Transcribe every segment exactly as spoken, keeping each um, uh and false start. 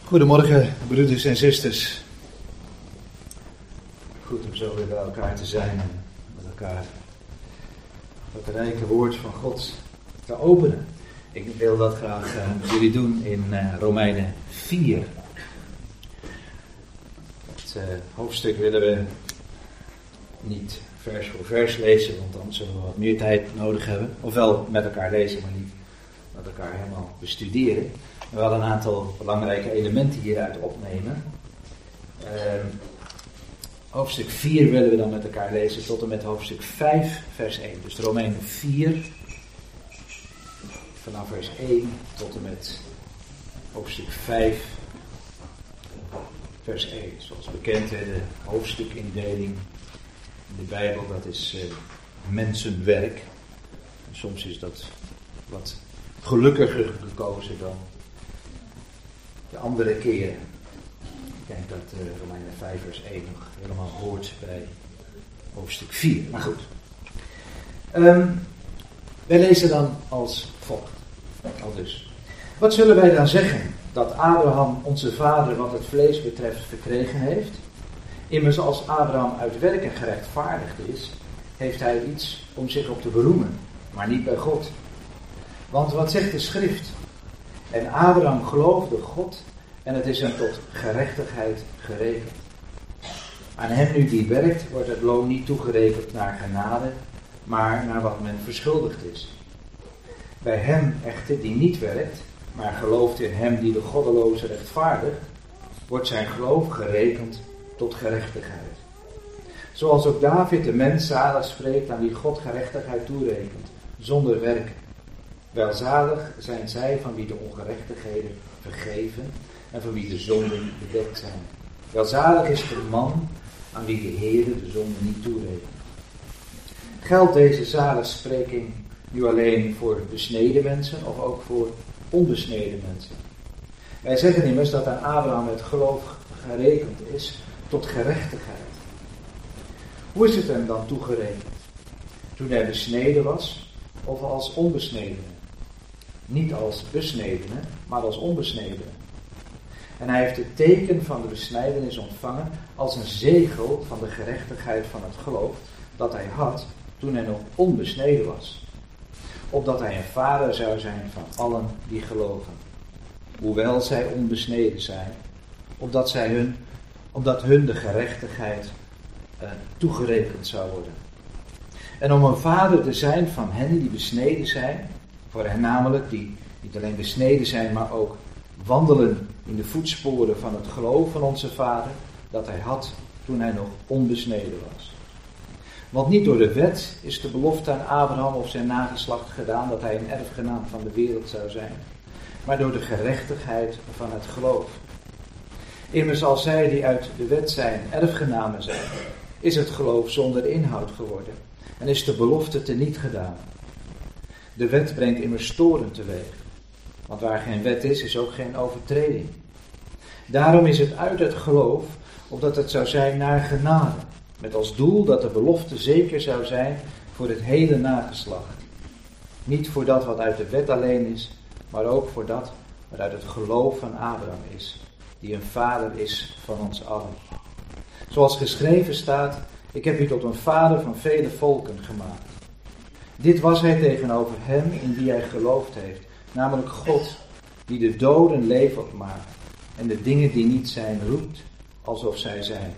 Goedemorgen, broeders en zusters. Goed om zo weer bij elkaar te zijn en met elkaar het rijke woord van God te openen. Ik wil dat graag uh, met jullie doen in uh, Romeinen vier. Het uh, hoofdstuk willen we niet vers voor vers lezen, want dan zullen we wat meer tijd nodig hebben. Ofwel met elkaar lezen, maar niet met elkaar helemaal bestuderen. We hadden een aantal belangrijke elementen hieruit opnemen. Uh, hoofdstuk vier willen we dan met elkaar lezen tot en met hoofdstuk vijf, vers één. Dus Romeinen vier, vanaf vers één tot en met hoofdstuk vijf, vers één. Zoals bekend, de hoofdstukindeling in de Bijbel, dat is uh, mensenwerk. En soms is dat wat gelukkiger gekozen dan de andere keren. Ik denk dat uh, Romeinen vijf vers één nog helemaal hoort bij hoofdstuk vier. Maar goed. Um, wij lezen dan als volgt. Al dus. Wat zullen wij dan zeggen? Dat Abraham onze vader wat het vlees betreft verkregen heeft? Immers als Abraham uit werken gerechtvaardigd is, heeft hij iets om zich op te beroemen, maar niet bij God. Want wat zegt de schrift? En Abraham geloofde God en het is hem tot gerechtigheid gerekend. Aan hem nu die werkt wordt het loon niet toegerekend naar genade, maar naar wat men verschuldigd is. Bij hem echter die niet werkt, maar gelooft in hem die de goddeloze rechtvaardigt, wordt zijn geloof gerekend tot gerechtigheid. Zoals ook David de mens zalig spreekt aan wie God gerechtigheid toerekent, zonder werken. Welzalig zijn zij van wie de ongerechtigheden vergeven en van wie de zonden bedekt zijn. Welzalig is de man aan wie de Heere de zonden niet toerekent. Geldt deze zaligspreking nu alleen voor besneden mensen of ook voor onbesneden mensen? Wij zeggen immers dat aan Abraham het geloof gerekend is tot gerechtigheid. Hoe is het hem dan toegerekend? Toen hij besneden was of als onbesnedene? Niet als besnedene, maar als onbesnedene. En hij heeft het teken van de besnijdenis ontvangen als een zegel van de gerechtigheid van het geloof dat hij had toen hij nog onbesneden was. Opdat hij een vader zou zijn van allen die geloven. Hoewel zij onbesneden zijn, opdat, zij hun, opdat hun de gerechtigheid uh, toegerekend zou worden. En om een vader te zijn van hen die besneden zijn, voor hen namelijk die niet alleen besneden zijn, maar ook wandelen in de voetsporen van het geloof van onze vader, dat hij had toen hij nog onbesneden was. Want niet door de wet is de belofte aan Abraham of zijn nageslacht gedaan dat hij een erfgenaam van de wereld zou zijn, maar door de gerechtigheid van het geloof. Immers als zij die uit de wet zijn erfgenamen zijn, is het geloof zonder inhoud geworden en is de belofte teniet gedaan. De wet brengt immers toorn teweeg, want waar geen wet is, is ook geen overtreding. Daarom is het uit het geloof, opdat het zou zijn naar genade, met als doel dat de belofte zeker zou zijn voor het hele nageslacht. Niet voor dat wat uit de wet alleen is, maar ook voor dat wat uit het geloof van Abraham is, die een vader is van ons allen. Zoals geschreven staat, ik heb u tot een vader van vele volken gemaakt. Dit was hij tegenover hem in wie hij geloofd heeft, namelijk God, die de doden levend maakt en de dingen die niet zijn roept, alsof zij zijn.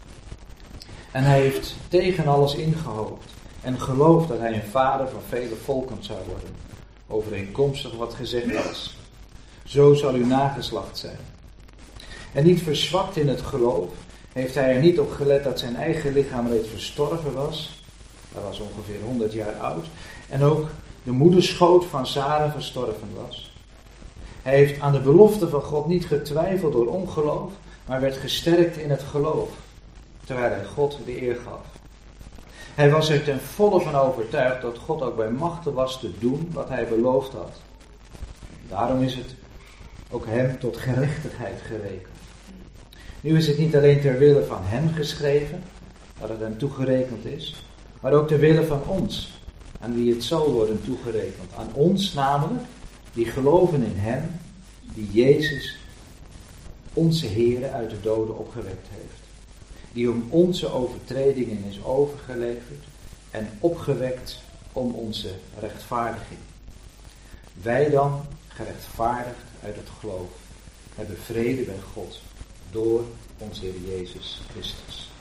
En hij heeft tegen alles ingehoopt en geloofd dat hij een vader van vele volken zou worden, overeenkomstig wat gezegd was. Zo zal uw nageslacht zijn. En niet verzwakt in het geloof, heeft hij er niet op gelet dat zijn eigen lichaam reeds verstorven was. Hij was ongeveer honderd jaar oud. En ook de moederschoot van Sara verstorven was. Hij heeft aan de belofte van God niet getwijfeld door ongeloof, maar werd gesterkt in het geloof, terwijl hij God de eer gaf. Hij was er ten volle van overtuigd dat God ook bij machte was te doen wat hij beloofd had. Daarom is het ook hem tot gerechtigheid gerekend. Nu is het niet alleen ter wille van hem geschreven, dat het hem toegerekend is, maar ook ter wille van ons, aan wie het zal worden toegerekend. Aan ons namelijk, die geloven in hem, die Jezus onze Heere uit de doden opgewekt heeft. Die om onze overtredingen is overgeleverd en opgewekt om onze rechtvaardiging. Wij dan, gerechtvaardigd uit het geloof, hebben vrede bij God door onze Heer Jezus Christus.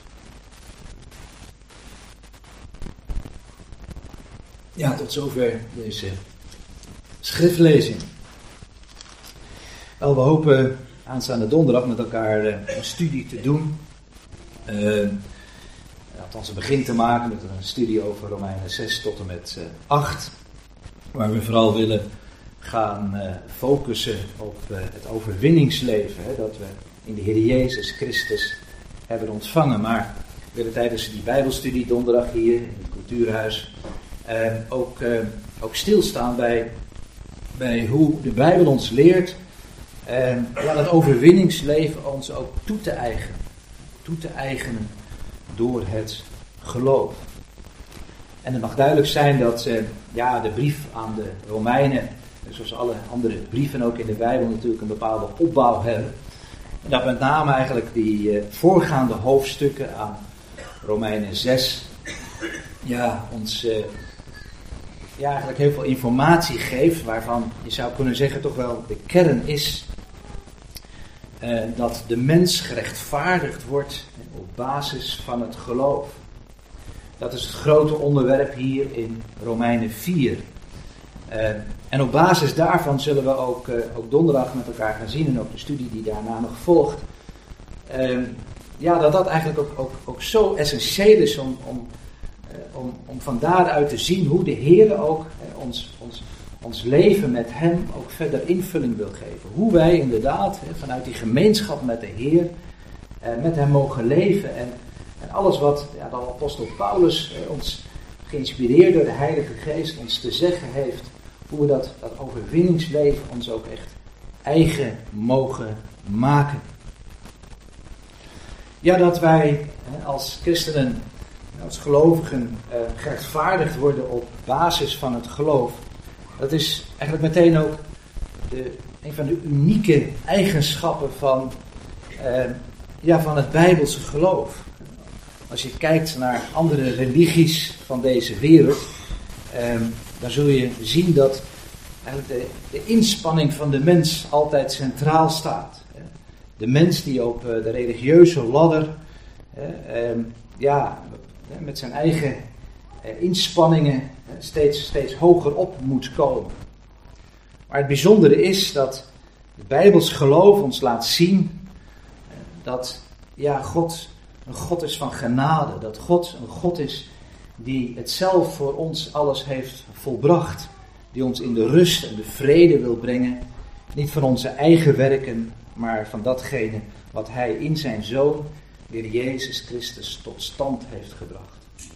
Ja, tot zover deze schriftlezing. Wel, we hopen aanstaande donderdag met elkaar uh, een studie te doen. Uh, althans een begin te maken met een studie over Romeinen zes tot en met uh, acht. Waar we vooral willen gaan uh, focussen op uh, het overwinningsleven. Hè, dat we in de Heer Jezus Christus hebben ontvangen. Maar we willen tijdens die Bijbelstudie donderdag hier in het Cultuurhuis uh, ook, uh, ook stilstaan bij, bij hoe de Bijbel ons leert. En ja, dat overwinningsleven ons ook toe te eigenen. Toe te eigenen door het geloof. En het mag duidelijk zijn dat uh, ja, de brief aan de Romeinen, zoals alle andere brieven ook in de Bijbel, natuurlijk een bepaalde opbouw hebben. En dat met name eigenlijk die uh, voorgaande hoofdstukken aan Romeinen zes ja, ons uh, ja, eigenlijk heel veel informatie geeft, waarvan je zou kunnen zeggen toch wel de kern is uh, dat de mens gerechtvaardigd wordt op basis van het geloof. Dat is het grote onderwerp hier in Romeinen vier. Uh, en op basis daarvan zullen we ook, uh, ook donderdag met elkaar gaan zien en ook de studie die daarna nog volgt. Uh, ja, dat dat eigenlijk ook, ook, ook zo essentieel is om, om, uh, om, om van daaruit te zien hoe de Heer ook uh, ons, ons, ons leven met Hem ook verder invulling wil geven. Hoe wij inderdaad uh, vanuit die gemeenschap met de Heer uh, met Hem mogen leven. En, en alles wat ja, de apostel Paulus uh, ons geïnspireerd door de Heilige Geest ons te zeggen heeft. Hoe we dat, dat overwinningsleven ons ook echt eigen mogen maken. Ja, dat wij als christenen, als gelovigen, eh, gerechtvaardigd worden op basis van het geloof. Dat is eigenlijk meteen ook de, een van de unieke eigenschappen van, eh, ja, van het Bijbelse geloof. Als je kijkt naar andere religies van deze wereld, eh, dan zul je zien dat eigenlijk de, de inspanning van de mens altijd centraal staat. De mens die op de religieuze ladder eh, ja, met zijn eigen inspanningen steeds, steeds hoger op moet komen. Maar het bijzondere is dat het Bijbels geloof ons laat zien dat ja, God een God is van genade. Dat God een God is die het zelf voor ons alles heeft volbracht. Die ons in de rust en de vrede wil brengen. Niet van onze eigen werken, maar van datgene wat Hij in zijn Zoon, de Heer Jezus Christus, tot stand heeft gebracht.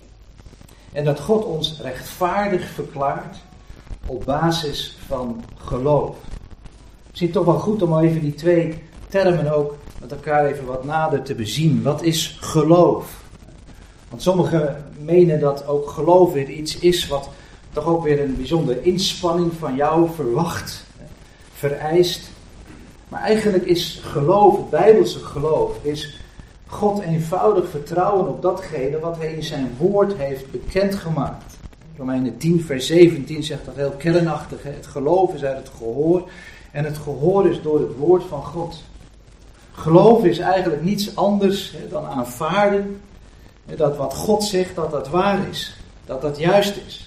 En dat God ons rechtvaardig verklaart op basis van geloof. Misschien toch wel goed om even die twee termen ook met elkaar even wat nader te bezien. Wat is geloof? Want sommigen menen dat ook geloof weer iets is wat toch ook weer een bijzondere inspanning van jou verwacht, vereist. Maar eigenlijk is geloof, het Bijbelse geloof, is God eenvoudig vertrouwen op datgene wat Hij in zijn woord heeft bekendgemaakt. Romeinen tien vers zeventien zegt dat heel kernachtig. Hè? Het geloof is uit het gehoor en het gehoor is door het woord van God. Geloof is eigenlijk niets anders hè, dan aanvaarden hè, dat wat God zegt dat dat waar is. Dat dat juist is.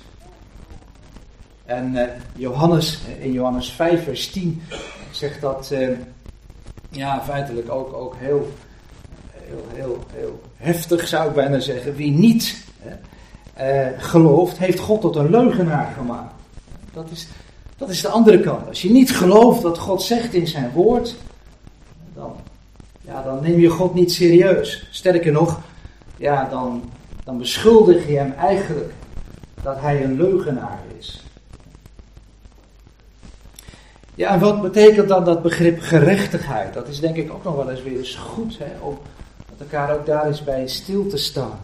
En uh, Johannes, in Johannes vijf vers tien zegt dat uh, ja, feitelijk ook, ook heel, heel, heel, heel heftig zou ik bijna zeggen. Wie niet uh, gelooft, heeft God tot een leugenaar gemaakt. Dat is, dat is de andere kant. Als je niet gelooft wat God zegt in zijn woord, dan, ja, dan neem je God niet serieus. Sterker nog, ja, dan, dan beschuldig je hem eigenlijk dat hij een leugenaar is. Ja, en wat betekent dan dat begrip gerechtigheid? Dat is denk ik ook nog wel eens weer eens goed, hè, om met elkaar ook daar eens bij stil te staan.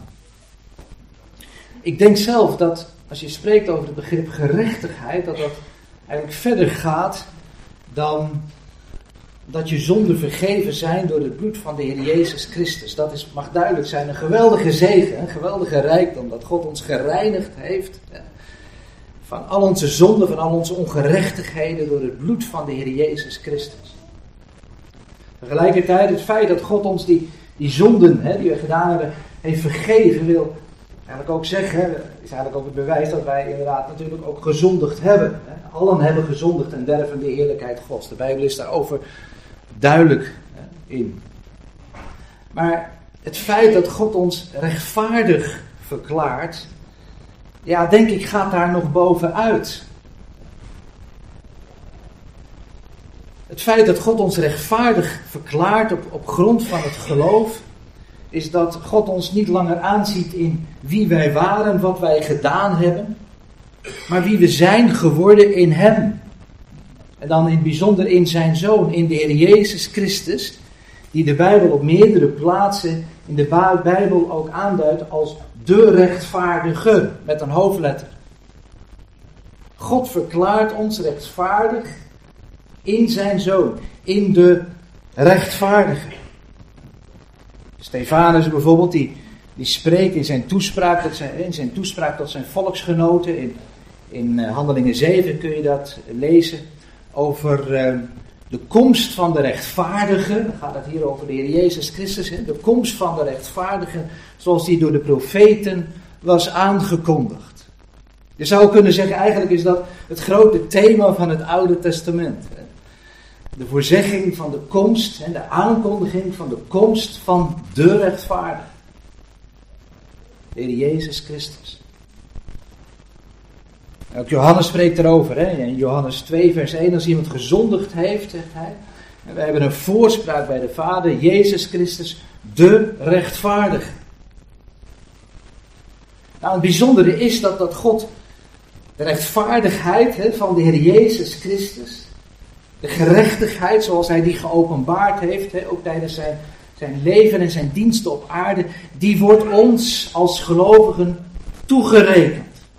Ik denk zelf dat als je spreekt over het begrip gerechtigheid, dat dat eigenlijk verder gaat dan dat je zonden vergeven zijn door het bloed van de Heer Jezus Christus. Dat is, mag duidelijk zijn, een geweldige zegen, een geweldige rijkdom, dat God ons gereinigd heeft van al onze zonden, van al onze ongerechtigheden door het bloed van de Heer Jezus Christus. Tegelijkertijd het feit dat God ons die, die zonden hè, die we gedaan hebben, heeft vergeven, wil eigenlijk ook zeggen, hè, is eigenlijk ook het bewijs dat wij inderdaad natuurlijk ook gezondigd hebben. Hè. Allen hebben gezondigd en derven de heerlijkheid Gods. De Bijbel is daarover duidelijk hè, in. Maar het feit dat God ons rechtvaardig verklaart, ja, denk ik, gaat daar nog bovenuit. Het feit dat God ons rechtvaardig verklaart op, op grond van het geloof, is dat God ons niet langer aanziet in wie wij waren, wat wij gedaan hebben, maar wie we zijn geworden in Hem. En dan in het bijzonder in zijn Zoon, in de Heer Jezus Christus, die de Bijbel op meerdere plaatsen in de Bijbel ook aanduidt als de rechtvaardige, met een hoofdletter. God verklaart ons rechtvaardig in zijn Zoon, in de rechtvaardige. Stefanus bijvoorbeeld, die, die spreekt in zijn, toespraak tot zijn, in zijn toespraak tot zijn volksgenoten, in, in uh, Handelingen zeven kun je dat lezen, over uh, de komst van de rechtvaardige. Dan gaat het hier over de Heer Jezus Christus, hè, de komst van de rechtvaardige, zoals die door de profeten was aangekondigd. Je zou kunnen zeggen, eigenlijk is dat het grote thema van het Oude Testament. Hè. De voorzegging van de komst en de aankondiging van de komst van de rechtvaardige. De Heer Jezus Christus. Ook Johannes spreekt erover. Hè? In Johannes twee vers één, als iemand gezondigd heeft, zegt hij. En wij hebben een voorspraak bij de Vader, Jezus Christus, de rechtvaardige. Nou, het bijzondere is dat, dat God de rechtvaardigheid hè, van de Heer Jezus Christus, de gerechtigheid zoals hij die geopenbaard heeft, hè, ook tijdens zijn, zijn leven en zijn diensten op aarde, die wordt ons als gelovigen toegerekend.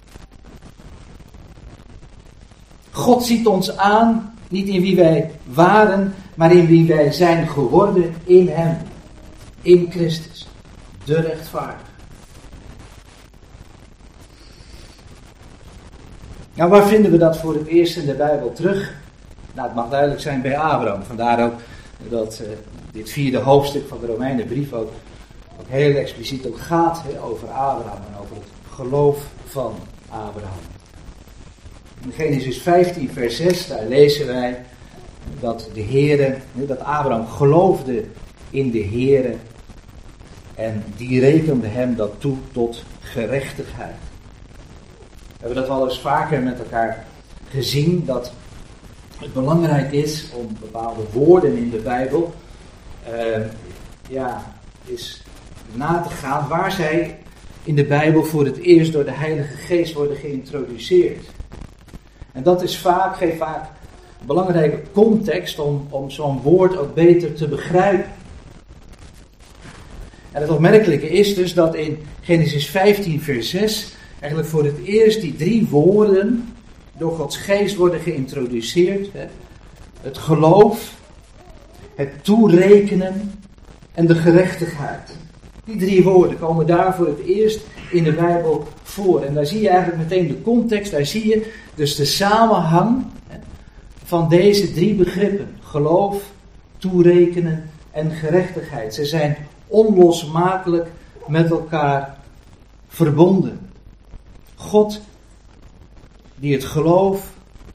God ziet ons aan, niet in wie wij waren, maar in wie wij zijn geworden in Hem, in Christus, de rechtvaardige. Nou, waar vinden we dat voor het eerst in de Bijbel terug? Nou, het mag duidelijk zijn bij Abraham. Vandaar ook dat uh, dit vierde hoofdstuk van de Romeinenbrief ook, ook heel expliciet ook gaat he, over Abraham en over het geloof van Abraham. In Genesis vijftien vers zes, daar lezen wij dat de Heere, dat Abraham geloofde in de Heere en die rekende hem dat toe tot gerechtigheid. We hebben dat wel eens vaker met elkaar gezien, dat het belangrijk is om bepaalde woorden in de Bijbel uh, ja, is na te gaan waar zij in de Bijbel voor het eerst door de Heilige Geest worden geïntroduceerd. En dat is vaak, geeft vaak een belangrijke context om, om zo'n woord ook beter te begrijpen. En het opmerkelijke is dus dat in Genesis vijftien vers zes eigenlijk voor het eerst die drie woorden door Gods geest worden geïntroduceerd. Hè? Het geloof, het toerekenen en de gerechtigheid. Die drie woorden komen daar voor het eerst in de Bijbel voor. En daar zie je eigenlijk meteen de context, daar zie je dus de samenhang van deze drie begrippen. Geloof, toerekenen en gerechtigheid. Ze zijn onlosmakelijk met elkaar verbonden. God die het geloof,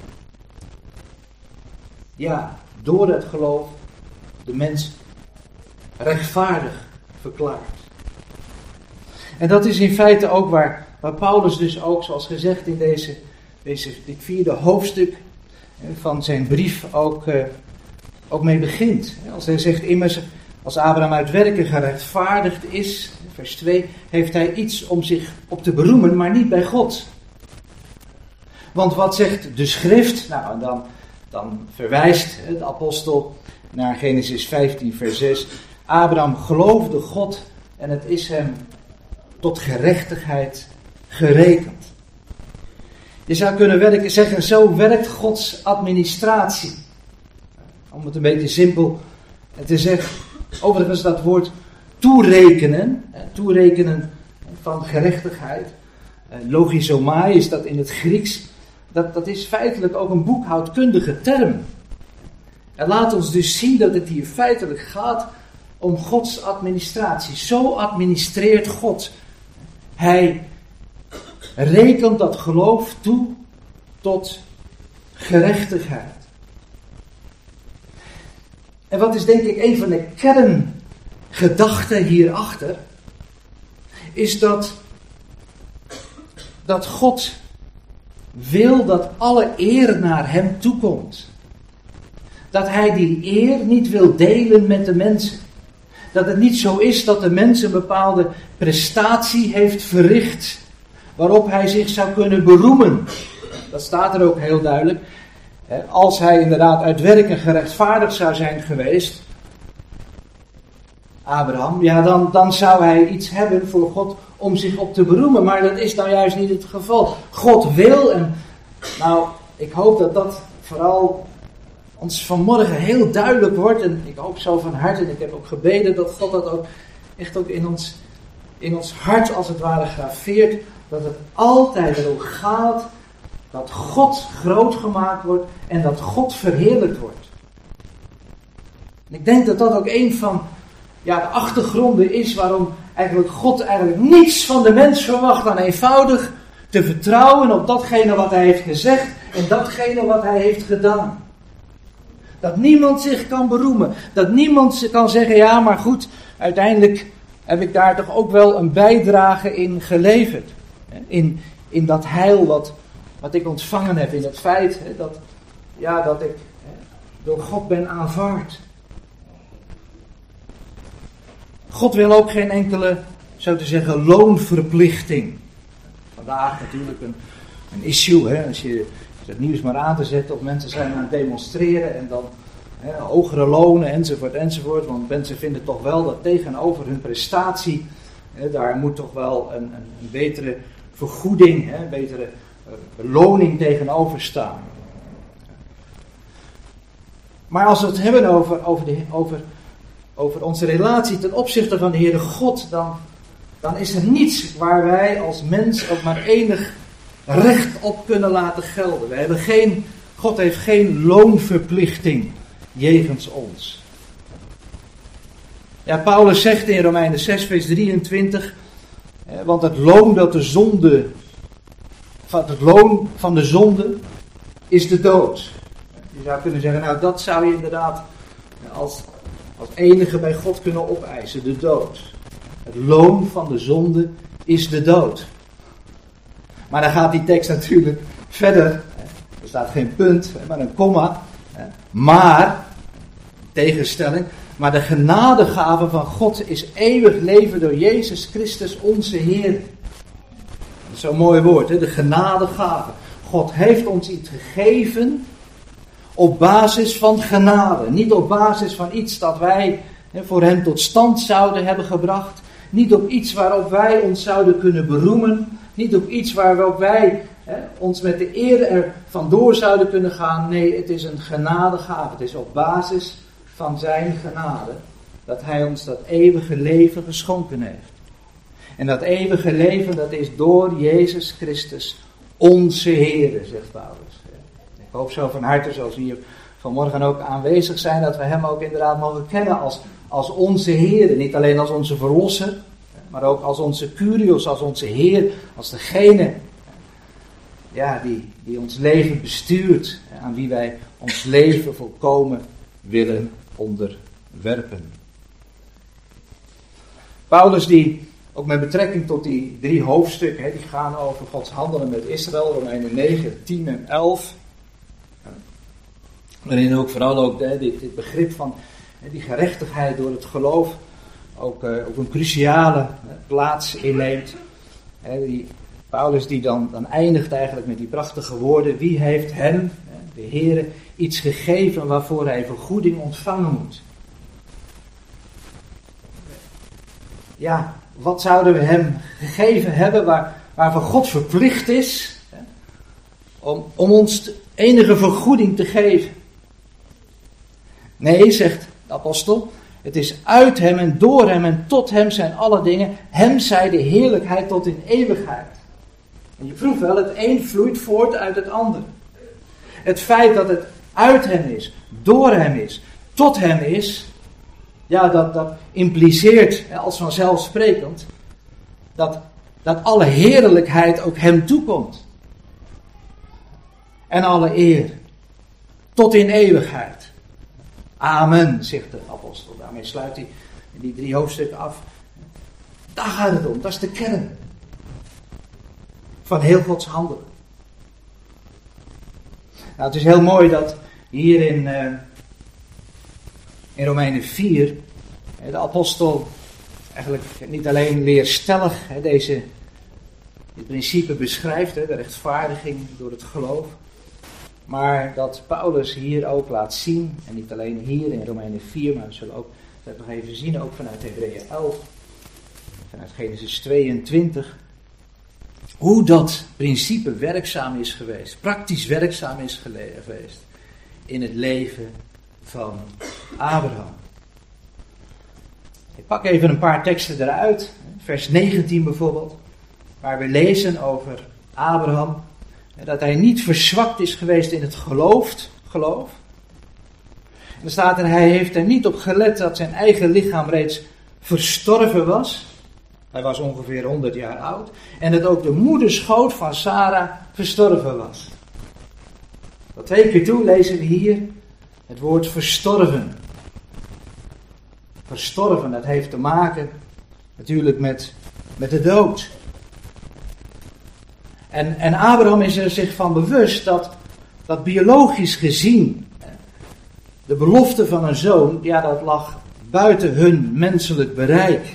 ja, door het geloof de mens rechtvaardig verklaart. En dat is in feite ook waar, waar Paulus dus ook, zoals gezegd in deze, deze, dit vierde hoofdstuk van zijn brief ook, uh, ook mee begint. Als hij zegt immers, als Abraham uit werken gerechtvaardigd is, vers twee, heeft hij iets om zich op te beroemen, maar niet bij God. Want wat zegt de schrift? Nou, en dan, dan verwijst de apostel naar Genesis vijftien vers zes. Abraham geloofde God en het is hem tot gerechtigheid gerekend. Je zou kunnen werken, zeggen, zo werkt Gods administratie. Om het een beetje simpel te zeggen. Overigens dat woord toerekenen, toerekenen van gerechtigheid, logizomai is dat in het Grieks, dat, dat is feitelijk ook een boekhoudkundige term. En laat ons dus zien dat het hier feitelijk gaat om Gods administratie. Zo administreert God. Hij rekent dat geloof toe tot gerechtigheid. En wat is denk ik een van de kerngedachten hierachter, is dat, dat God wil dat alle eer naar hem toekomt. Dat hij die eer niet wil delen met de mensen. Dat het niet zo is dat de mens een bepaalde prestatie heeft verricht, waarop hij zich zou kunnen beroemen. Dat staat er ook heel duidelijk. Als hij inderdaad uit werken gerechtvaardigd zou zijn geweest, Abraham, ja dan, dan zou hij iets hebben voor God om zich op te beroemen. Maar dat is nou juist niet het geval. God wil, en nou, ik hoop dat dat vooral ons vanmorgen heel duidelijk wordt. En ik hoop zo van harte, en ik heb ook gebeden dat God dat ook echt ook in ons, in ons hart als het ware graveert. Dat het altijd erom gaat dat God groot gemaakt wordt en dat God verheerlijkt wordt. En ik denk dat dat ook een van ja, de achtergronden is waarom eigenlijk God eigenlijk niets van de mens verwacht dan eenvoudig te vertrouwen op datgene wat hij heeft gezegd en datgene wat hij heeft gedaan. Dat niemand zich kan beroemen. Dat niemand kan zeggen, ja maar goed, uiteindelijk heb ik daar toch ook wel een bijdrage in geleverd. In, in dat heil wat, wat ik ontvangen heb. In het feit hè, dat, ja, dat ik hè, door God ben aanvaard. God wil ook geen enkele, zo te zeggen, loonverplichting. Vandaag natuurlijk een, een issue, hè, als je het nieuws maar aan te zetten of mensen zijn aan het demonstreren en dan hè, hogere lonen enzovoort enzovoort. Want mensen vinden toch wel dat tegenover hun prestatie, hè, daar moet toch wel een, een, een betere vergoeding, hè, een betere uh, beloning tegenover staan. Maar als we het hebben over, over, de, over, over onze relatie ten opzichte van de Heere God, dan, dan is er niets waar wij als mens ook maar enig recht op kunnen laten gelden. We hebben geen, God heeft geen loonverplichting jegens ons. Ja, Paulus zegt in Romeinen zes vers drieëntwintig, want het loon dat de zonde, van het loon van de zonde is de dood. Je zou kunnen zeggen, nou dat zou je inderdaad als, als enige bij God kunnen opeisen, de dood. Het loon van de zonde is de dood. Maar dan gaat die tekst natuurlijk verder. Er staat geen punt, maar een komma. Maar, tegenstelling, maar de genadegave van God is eeuwig leven door Jezus Christus onze Heer. Dat is zo'n mooi woord, hè? De genadegave. God heeft ons iets gegeven op basis van genade. Niet op basis van iets dat wij hè, voor hem tot stand zouden hebben gebracht. Niet op iets waarop wij ons zouden kunnen beroemen. Niet op iets waarop wij hè, ons met de eer er vandoor zouden kunnen gaan. Nee, het is een genadegave. Het is op basis van zijn genade dat hij ons dat eeuwige leven geschonken heeft. En dat eeuwige leven, dat is door Jezus Christus onze Heer, zegt Paulus. Ik hoop zo van harte, zoals we hier vanmorgen ook aanwezig zijn, dat we hem ook inderdaad mogen kennen als, als onze Heer. Niet alleen als onze Verlosser, maar ook als onze Kyrios, als onze Heer, als degene ja, die, die ons leven bestuurt, aan wie wij ons leven volkomen willen onderwerpen. Paulus die, ook met betrekking tot die drie hoofdstukken, hè, die gaan over Gods handelen met Israël, Romeinen negen, tien en elf. Waarin ook vooral ook hè, dit, dit begrip van hè, die gerechtigheid door het geloof ook, uh, ook een cruciale hè, plaats inneemt. Hè, die, Paulus die dan, dan eindigt eigenlijk met die prachtige woorden: wie heeft hem, hè, de Heere, iets gegeven waarvoor hij vergoeding ontvangen moet? Ja, wat zouden we hem gegeven hebben waar, waarvoor God verplicht is hè, om, om ons enige vergoeding te geven? Nee, zegt de apostel, het is uit hem en door hem en tot hem zijn alle dingen. Hem zij de heerlijkheid tot in eeuwigheid. En je proeft wel, het een vloeit voort uit het ander. Het feit dat het uit hem is, door hem is, tot hem is, ja, dat, dat impliceert als vanzelfsprekend dat, dat alle heerlijkheid ook hem toekomt. En alle eer. Tot in eeuwigheid. Amen, zegt de apostel. Daarmee sluit hij die drie hoofdstukken af. Daar gaat het om, dat is de kern van heel Gods handelen. Nou, het is heel mooi dat hier in, uh, in Romeinen vier de apostel eigenlijk niet alleen leerstellig hè, deze, dit principe beschrijft, hè, de rechtvaardiging door het geloof, maar dat Paulus hier ook laat zien, en niet alleen hier in Romeinen vier, maar we zullen ook dat nog even zien, ook vanuit Hebreeën elf, vanuit Genesis tweeëntwintig, hoe dat principe werkzaam is geweest, praktisch werkzaam is geweest in het leven van Abraham. Ik pak even een paar teksten eruit, vers negentien bijvoorbeeld, waar we lezen over Abraham, dat hij niet verzwakt is geweest in het geloof, geloof. En dan staat er, hij heeft er niet op gelet dat zijn eigen lichaam reeds verstorven was. Hij was ongeveer honderd jaar oud. En dat ook de moederschoot van Sarah verstorven was. Tot twee keer toe lezen we hier het woord verstorven. Verstorven, dat heeft te maken natuurlijk met, met de dood. En, en Abraham is er zich van bewust dat, dat biologisch gezien de belofte van een zoon, ja, dat lag buiten hun menselijk bereik.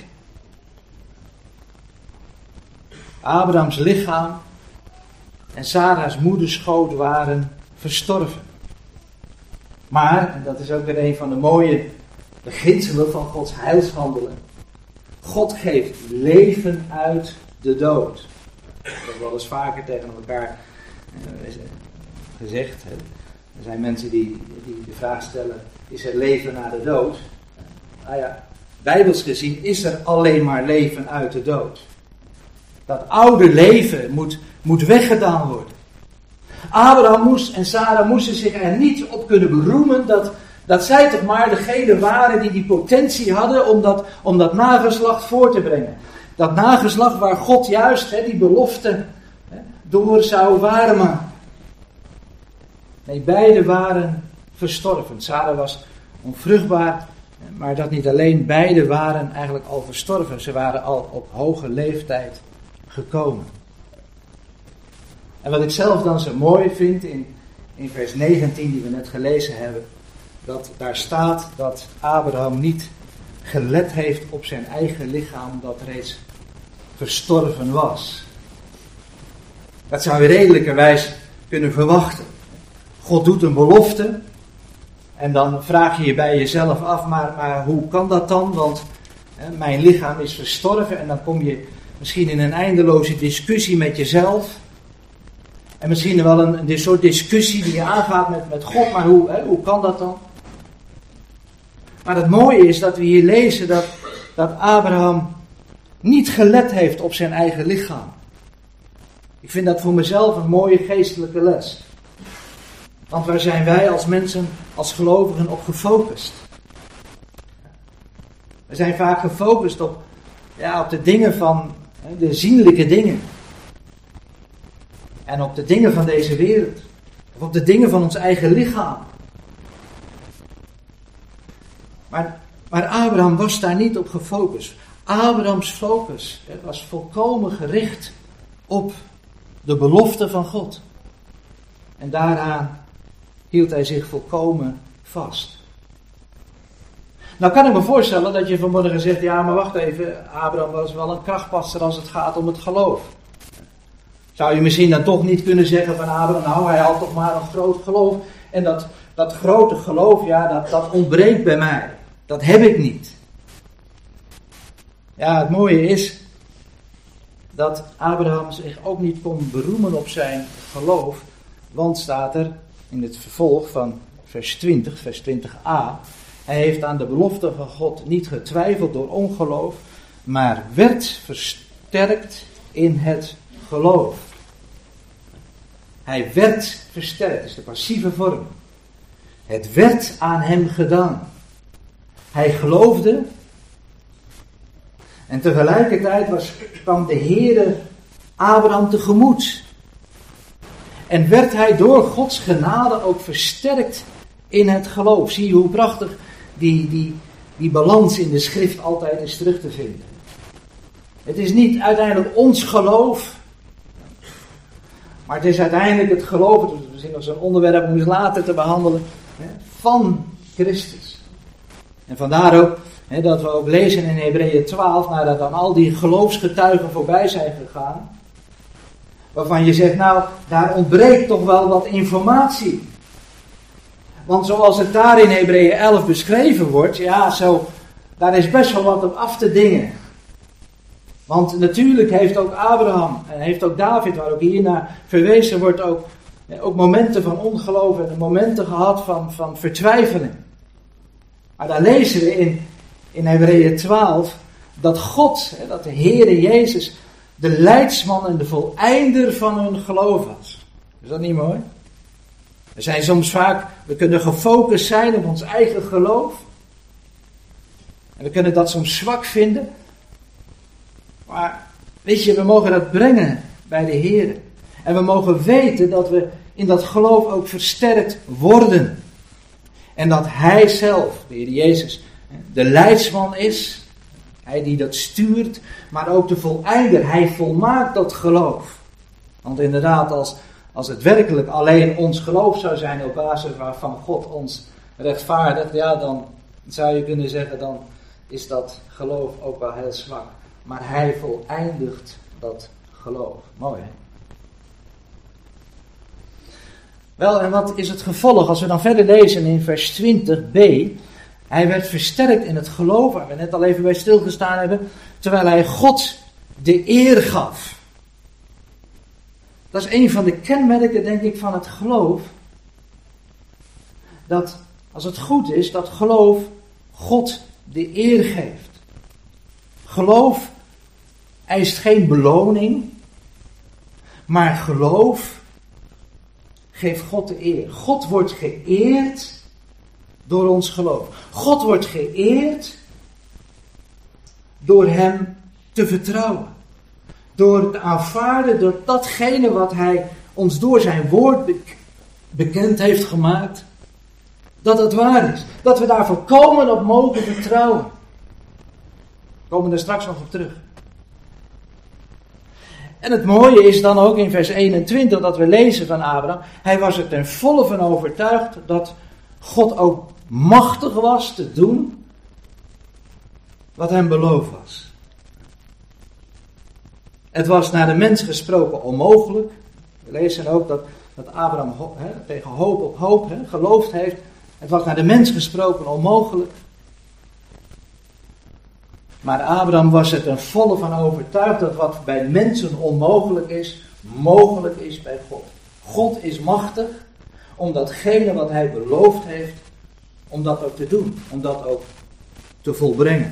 Abrahams lichaam en Sarah's moederschoot waren verstorven. Maar, en dat is ook weer een van de mooie beginselen van Gods heilshandelen. God geeft leven uit de dood. Dat is wel eens vaker tegen elkaar uh, gezegd. Hè. Er zijn mensen die, die de vraag stellen, is er leven na de dood? Nou ja, bijbels gezien is er alleen maar leven uit de dood. Dat oude leven moet, moet weggedaan worden. Abraham moest en Sarah moesten zich er niet op kunnen beroemen dat, dat zij toch maar degene waren die die potentie hadden om dat, om dat nageslacht voor te brengen. Dat nageslacht waar God juist hè, die belofte hè, door zou waarmaken. Nee, beide waren verstorven. Sarah was onvruchtbaar, maar dat niet alleen, beide waren eigenlijk al verstorven. Ze waren al op hoge leeftijd gekomen. En wat ik zelf dan zo mooi vind in, in vers negentien die we net gelezen hebben, dat daar staat dat Abraham niet gelet heeft op zijn eigen lichaam dat reeds verstorven was. Dat zou je redelijkerwijs kunnen verwachten. God doet een belofte en dan vraag je je bij jezelf af, maar, maar hoe kan dat dan? Want hè, mijn lichaam is verstorven en dan kom je misschien in een eindeloze discussie met jezelf. En misschien wel een, een soort discussie die je aangaat met, met God, maar hoe, hè, hoe kan dat dan? Maar het mooie is dat we hier lezen dat, dat Abraham niet gelet heeft op zijn eigen lichaam. Ik vind dat voor mezelf een mooie geestelijke les. Want waar zijn wij als mensen, als gelovigen op gefocust? We zijn vaak gefocust op, ja, op de dingen van, de zienlijke dingen. En op de dingen van deze wereld. Of op de dingen van ons eigen lichaam. Maar, maar Abraham was daar niet op gefocust. Abrahams focus was volkomen gericht op de belofte van God. En daaraan hield hij zich volkomen vast. Nou kan ik me voorstellen dat je vanmorgen zegt, ja maar wacht even, Abraham was wel een krachtpatser als het gaat om het geloof. Zou je misschien dan toch niet kunnen zeggen van Abraham, nou hij had toch maar een groot geloof. En dat, dat grote geloof, ja dat, dat ontbreekt bij mij. Dat heb ik niet. Ja, het mooie is dat Abraham zich ook niet kon beroemen op zijn geloof. Want staat er in het vervolg van vers twintig, vers twintig a. Hij heeft aan de belofte van God niet getwijfeld door ongeloof, maar werd versterkt in het geloof. Hij werd versterkt, dat is de passieve vorm. Het werd aan hem gedaan. Hij geloofde en tegelijkertijd was, kwam de Heere Abraham tegemoet. En werd hij door Gods genade ook versterkt in het geloof. Zie je hoe prachtig die, die, die balans in de schrift altijd is terug te vinden. Het is niet uiteindelijk ons geloof, maar het is uiteindelijk het geloof, dat is misschien nog zo'n onderwerp om eens later te behandelen, van Christus. En vandaar ook hè, dat we ook lezen in Hebreeën twaalf, nadat dan al die geloofsgetuigen voorbij zijn gegaan, waarvan je zegt, nou, daar ontbreekt toch wel wat informatie. Want zoals het daar in Hebreeën elf beschreven wordt, ja, zo, daar is best wel wat op af te dingen. Want natuurlijk heeft ook Abraham en heeft ook David, waar ook hiernaar verwezen wordt, ook, ook momenten van ongeloof en momenten gehad van, van vertwijfeling. Maar daar lezen we in, in Hebreeën twaalf dat God, dat de Heere Jezus, de leidsman en de voleinder van hun geloof was. Is dat niet mooi? We zijn soms vaak, we kunnen gefocust zijn op ons eigen geloof. En we kunnen dat soms zwak vinden. Maar weet je, we mogen dat brengen bij de Heer. En we mogen weten dat we in dat geloof ook versterkt worden. En dat Hij zelf, de Heer Jezus, de leidsman is. Hij die dat stuurt, maar ook de voleinder. Hij volmaakt dat geloof. Want inderdaad, als, als het werkelijk alleen ons geloof zou zijn op basis waarvan God ons rechtvaardigt, ja, dan zou je kunnen zeggen, dan is dat geloof ook wel heel zwak. Maar Hij voleindigt dat geloof. Mooi, hè? Wel, en wat is het gevolg? Als we dan verder lezen in vers twintig b. Hij werd versterkt in het geloof, waar we net al even bij stilgestaan hebben, terwijl hij God de eer gaf. Dat is een van de kenmerken, denk ik, van het geloof. Dat, als het goed is, dat geloof God de eer geeft. Geloof eist geen beloning, maar geloof geeft God de eer. God wordt geëerd door ons geloof. God wordt geëerd door Hem te vertrouwen. Door te aanvaarden door datgene wat Hij ons door zijn woord bekend heeft gemaakt. Dat het waar is. Dat we daar volkomen op mogen vertrouwen. We komen er straks nog op terug. En het mooie is dan ook in vers eenentwintig dat we lezen van Abraham. Hij was er ten volle van overtuigd dat God ook machtig was te doen wat hem beloofd was. Het was naar de mens gesproken onmogelijk. We lezen ook dat, dat Abraham he, tegen hoop op hoop he, geloofd heeft. Het was naar de mens gesproken onmogelijk. Maar Abraham was er ten volle van overtuigd dat wat bij mensen onmogelijk is, mogelijk is bij God. God is machtig om datgene wat hij beloofd heeft, om dat ook te doen. Om dat ook te volbrengen.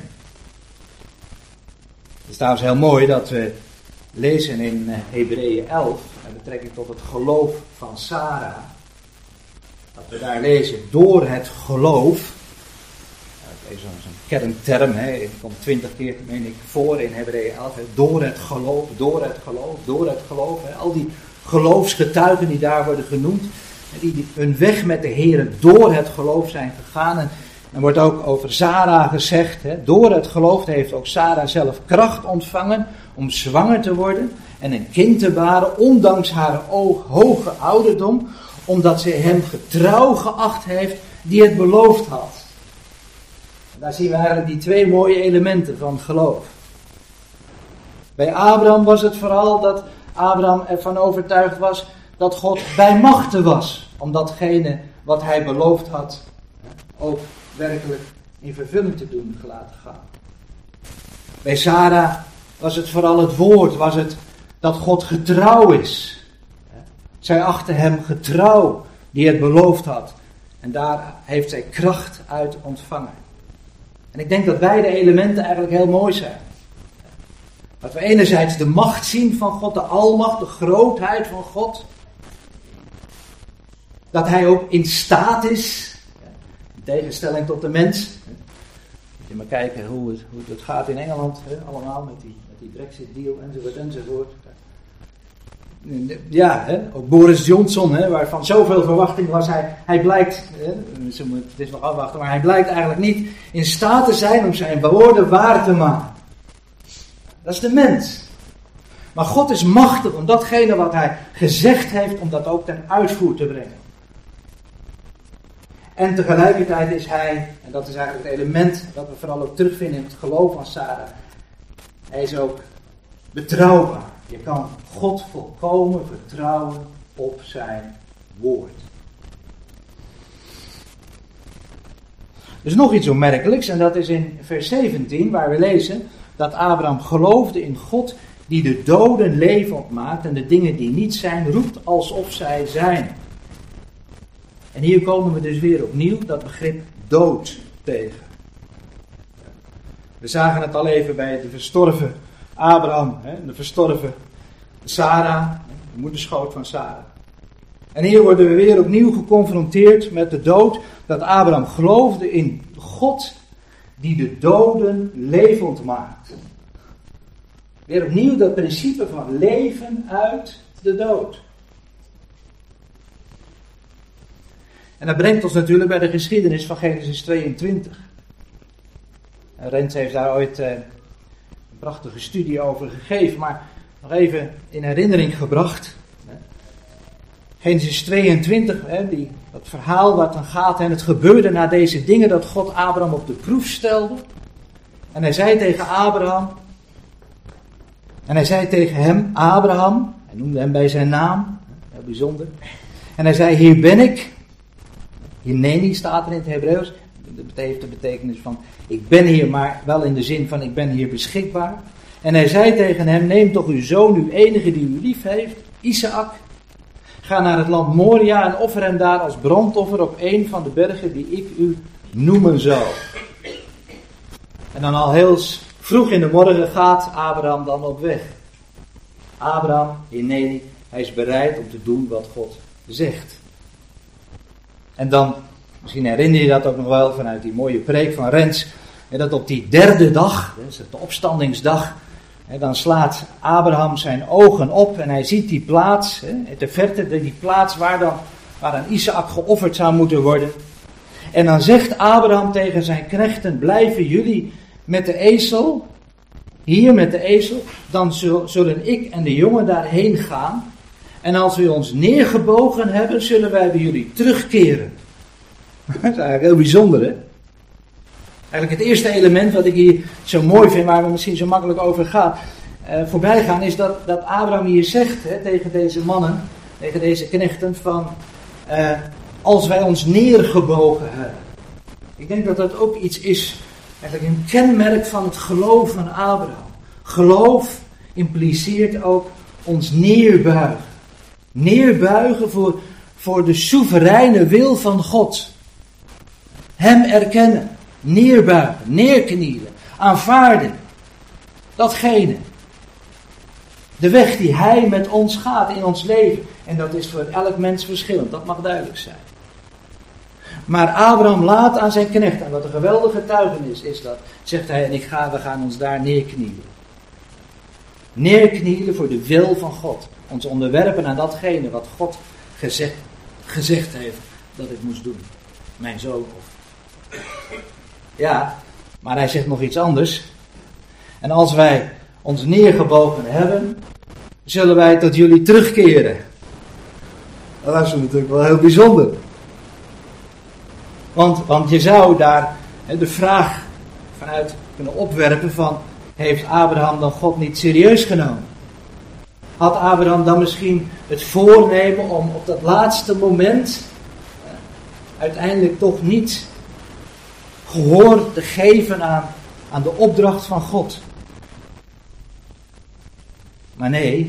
Het is trouwens heel mooi dat we lezen in Hebreeën elf, met betrekking tot het geloof van Sarah. Dat we daar lezen, door het geloof. Even zo'n zo kernterm, hè, het komt twintig keer, meen ik, voor in Hebreeën elf. Hè, door het geloof, door het geloof, door het geloof. Hè, al die geloofsgetuigen die daar worden genoemd. Die, die hun weg met de Heer door het geloof zijn gegaan. En er wordt ook over Sarah gezegd. Hè, door het geloof heeft ook Sarah zelf kracht ontvangen om zwanger te worden. En een kind te baren, ondanks haar hoge ouderdom. Omdat ze hem getrouw geacht heeft die het beloofd had. En daar zien we eigenlijk die twee mooie elementen van geloof. Bij Abraham was het vooral dat Abraham ervan overtuigd was dat God bij machte was. Om datgene wat hij beloofd had ook werkelijk in vervulling te doen laten gaan. Bij Sarah was het vooral het woord, was het dat God getrouw is. Zij achtte hem getrouw die het beloofd had. En daar heeft zij kracht uit ontvangen. En ik denk dat beide elementen eigenlijk heel mooi zijn. Dat we enerzijds de macht zien van God, de almacht, de grootheid van God. Dat hij ook in staat is, in tegenstelling tot de mens. Moet je maar kijken hoe het, hoe het gaat in Engeland, hè, allemaal met die, met die Brexit deal enzovoort enzovoort. Ja, hè, ook Boris Johnson, hè, waarvan zoveel verwachting was, hij, hij blijkt, hè, het is nog afwachten, maar hij blijkt eigenlijk niet in staat te zijn om zijn woorden waar te maken. Dat is de mens. Maar God is machtig om datgene wat hij gezegd heeft, om dat ook ten uitvoer te brengen. En tegelijkertijd is hij, en dat is eigenlijk het element dat we vooral ook terugvinden in het geloof van Sarah, hij is ook betrouwbaar. Je kan God volkomen vertrouwen op zijn woord. Er is nog iets opmerkelijks en dat is in vers zeventien waar we lezen dat Abraham geloofde in God die de doden levend maakt en de dingen die niet zijn roept alsof zij zijn. En hier komen we dus weer opnieuw dat begrip dood tegen. We zagen het al even bij de verstorven Abraham, de verstorven Sarah, de moederschoot van Sarah. En hier worden we weer opnieuw geconfronteerd met de dood, dat Abraham geloofde in God die de doden levend maakt. Weer opnieuw dat principe van leven uit de dood. En dat brengt ons natuurlijk bij de geschiedenis van Genesis tweeëntwintig. En Rens heeft daar ooit eh, een prachtige studie over gegeven, maar nog even in herinnering gebracht. Genesis tweeëntwintig, hè, die, dat verhaal wat dan gaat, en het gebeurde na deze dingen dat God Abraham op de proef stelde. En hij zei tegen Abraham, en hij zei tegen hem, Abraham, hij noemde hem bij zijn naam, heel bijzonder. En hij zei, hier ben ik. Hineni staat er in het Hebreeuws. Dat heeft de betekenis van, ik ben hier, maar wel in de zin van, ik ben hier beschikbaar. En hij zei tegen hem, neem toch uw zoon, uw enige die u lief heeft, Isaac. Ga naar het land Moria en offer hem daar als brandoffer op een van de bergen die ik u noemen zal. En dan al heel vroeg in de morgen gaat Abraham dan op weg. Abraham, Hineni, hij is bereid om te doen wat God zegt. En dan, misschien herinner je dat ook nog wel vanuit die mooie preek van Rens, en dat op die derde dag, dat is de opstandingsdag, en dan slaat Abraham zijn ogen op en hij ziet die plaats, in de verte, die plaats waar dan waar aan Isaac geofferd zou moeten worden. En dan zegt Abraham tegen zijn knechten, blijven jullie met de ezel, hier met de ezel, dan zullen ik en de jongen daarheen gaan. En als we ons neergebogen hebben, zullen wij bij jullie terugkeren. Dat is eigenlijk heel bijzonder, hè? Eigenlijk het eerste element wat ik hier zo mooi vind, waar we misschien zo makkelijk over gaan, uh, voorbij gaan, is dat, dat Abraham hier zegt, hè, tegen deze mannen, tegen deze knechten, van uh, als wij ons neergebogen hebben. Ik denk dat dat ook iets is, eigenlijk een kenmerk van het geloof van Abraham. Geloof impliceert ook ons neerbuigen. Neerbuigen voor, voor de soevereine wil van God. Hem erkennen. Neerbuigen, neerknielen, aanvaarden. Datgene. De weg die hij met ons gaat in ons leven. En dat is voor elk mens verschillend, dat mag duidelijk zijn. Maar Abraham laat aan zijn knecht, en wat een geweldige getuigenis is dat, zegt hij, en ik ga, we gaan ons daar neerknielen. Neerknielen voor de wil van God. Ons onderwerpen aan datgene wat God gezegd, gezegd heeft dat ik moest doen. Mijn zoon. Ja, maar hij zegt nog iets anders. En als wij ons neergebogen hebben, zullen wij tot jullie terugkeren. Dat is natuurlijk wel heel bijzonder. Want, want je zou daar de vraag vanuit kunnen opwerpen van, heeft Abraham dan God niet serieus genomen? Had Abraham dan misschien het voornemen om op dat laatste moment uiteindelijk toch niet gehoor te geven aan, aan de opdracht van God? Maar nee,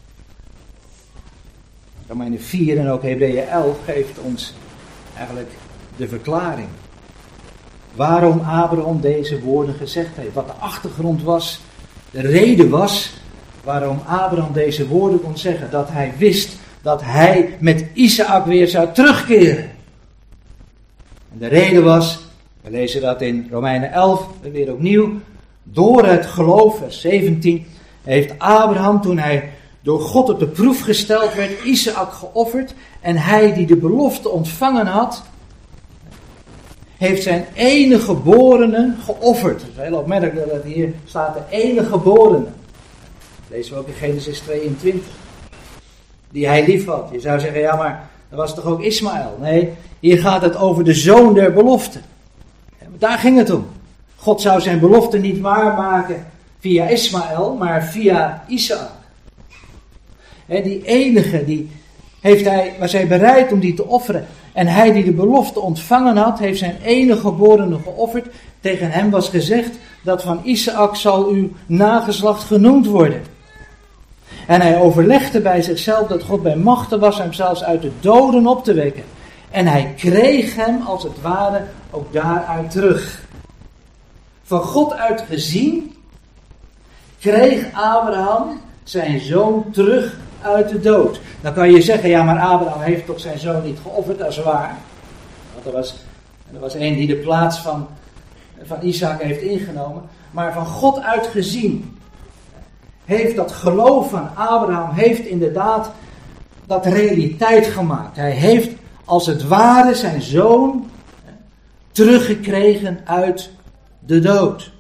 Romeinen vier en ook Hebreeën elf geeft ons eigenlijk de verklaring. Waarom Abraham deze woorden gezegd heeft. Wat de achtergrond was, de reden was waarom Abraham deze woorden kon zeggen. Dat hij wist dat hij met Isaac weer zou terugkeren. En de reden was, we lezen dat in Romeinen elf, weer opnieuw. Door het geloof, vers zeventien, heeft Abraham toen hij door God op de proef gesteld werd, Isaac geofferd. En hij die de belofte ontvangen had, heeft zijn enige geborene geofferd. Het is heel opmerkelijk dat hier staat de enige geborene. Dat lezen we ook in Genesis tweeëntwintig. Die hij lief had. Je zou zeggen, ja maar dat was toch ook Ismaël? Nee, hier gaat het over de zoon der belofte. Daar ging het om. God zou zijn belofte niet waarmaken via Ismaël, maar via Isaac. He, die enige, die heeft hij, was hij bereid om die te offeren. En hij die de belofte ontvangen had, heeft zijn enige geborene geofferd. Tegen hem was gezegd dat van Isaac zal uw nageslacht genoemd worden. En hij overlegde bij zichzelf dat God bij machten was hem zelfs uit de doden op te wekken. En hij kreeg hem als het ware ook daaruit terug. Van God uit gezien kreeg Abraham zijn zoon terug uit de dood. Dan kan je zeggen, ja maar Abraham heeft toch zijn zoon niet geofferd, dat is waar. Want er was, er was een die de plaats van, van Isaac heeft ingenomen. Maar van God uit gezien heeft dat geloof van Abraham heeft inderdaad dat realiteit gemaakt. Hij heeft als het ware zijn zoon teruggekregen uit de dood.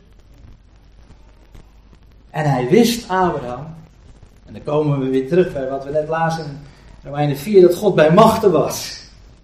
En hij wist, Abraham, en dan komen we weer terug bij wat we net lazen in Romeinen vier, dat God bij machten was.